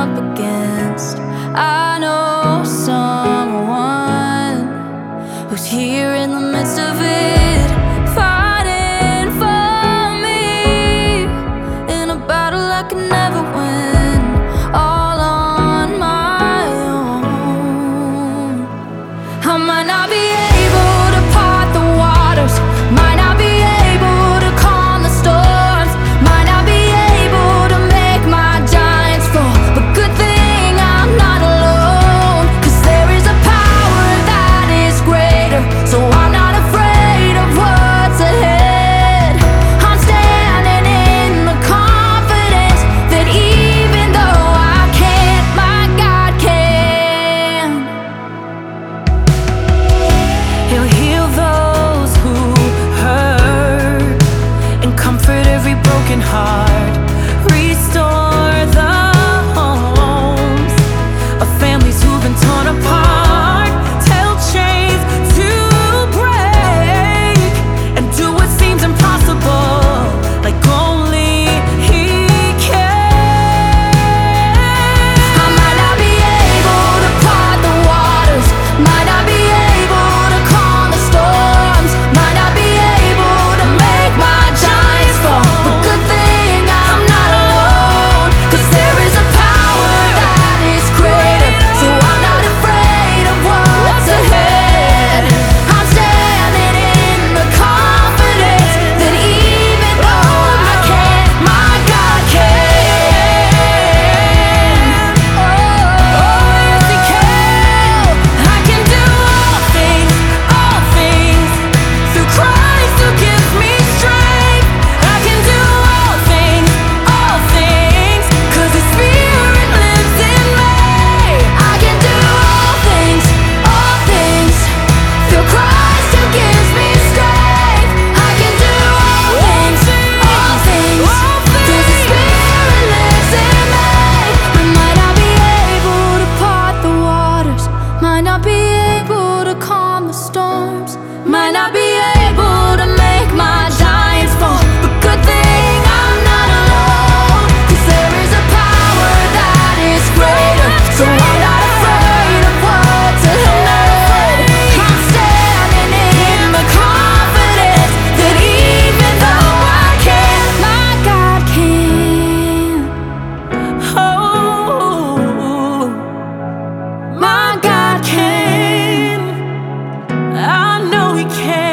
up against. I know someone who's here in the midst of it, fighting for me in a battle I can never win, all on my own. I might not be able to part the waters, might not be able to calm the storms, might not be able to make my giants fall, but good thing I'm not alone, 'cause there is a power that is greater, so I'm not afraid of what's ahead. I'm standing in the confidence that even though I can't, my God can. He'll heal those who hurt and comfort every broken heart, restore the homes of families who've been torn apart, tell chains to break and do what seems impossible, like only He can. I might not be able to part the waters, might not be able to calm the storms, might not be able to make my giants fall, but good thing I'm not alone, 'cause there is a power that is greater, so I'm not afraid of what's ahead. I'm standing in the confidence that even though I can't, my God can. Oh, yes He can. I can do all things through Christ who gives me strength. I can do all things, 'cause His Spirit lives in me. I can do all things through Christ who gives me strength. I can do all things, 'cause His Spirit lives in me. I might not be able to part the waters, might not be able to calm the storms, might not be able to make my giants fall, but good thing I'm not alone, 'cause there is a power that is greater, so I'm not afraid of what's ahead. I'm standing in the confidence that even though I can't, my God can. Oh, my God can. I know He can.